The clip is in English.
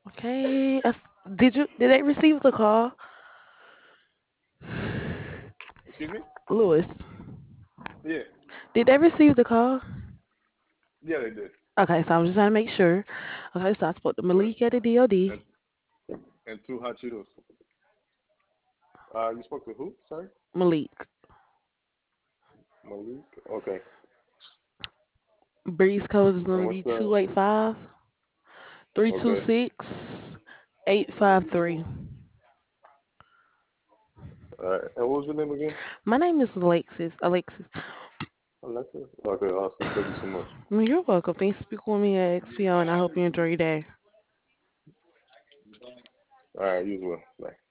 Okay. Did they receive the call? Excuse me? Lewis, Yeah. did they receive the call? Yeah, they did. Okay, so I'm just trying to make sure. Okay, so I spoke to Good. Malik at the DOD. And and two hot Cheetos. You spoke to who? Sorry? Malik. Malik? Okay. Breeze code is And gonna what's be the 285 three two okay. six 853. And what was your name again? My name is Alexis. Alexis. Alexa? Okay, awesome. Thank you so much. You're welcome. Thanks for speaking with me at XPO, and I hope you enjoy your day. All right, you as well. Bye.